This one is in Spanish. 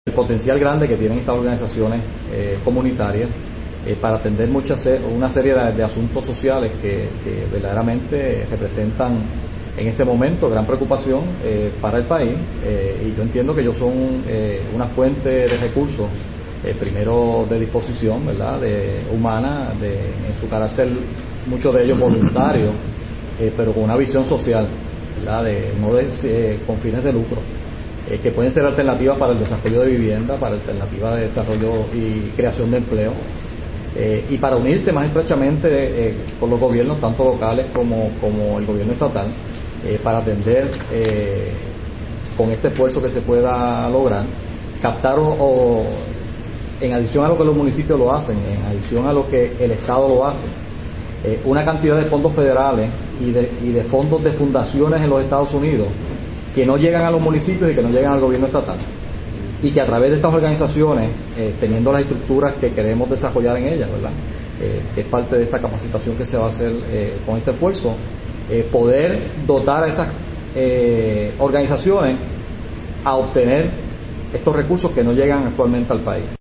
El potencial grande que tienen estas organizaciones comunitarias para atender una serie de asuntos sociales que verdaderamente representan en este momento gran preocupación para el país, y yo entiendo que ellos son una fuente de recursos, primero de disposición, ¿verdad?, humana, en su carácter, muchos de ellos voluntarios, pero con una visión social, ¿verdad?, con fines de lucro, que pueden ser alternativas para el desarrollo de vivienda, para alternativas de desarrollo y creación de empleo, y para unirse más estrechamente con los gobiernos, tanto locales como el gobierno estatal, para atender con este esfuerzo que se pueda lograr, captar en adición a lo que los municipios lo hacen, en adición a lo que el Estado lo hace, una cantidad de fondos federales y de fondos de fundaciones en los Estados Unidos que no llegan a los municipios y que no llegan al gobierno estatal, y que a través de estas organizaciones, teniendo las estructuras que queremos desarrollar en ellas, ¿verdad?, que es parte de esta capacitación que se va a hacer con este esfuerzo, poder dotar a esas organizaciones a obtener estos recursos que no llegan actualmente al país.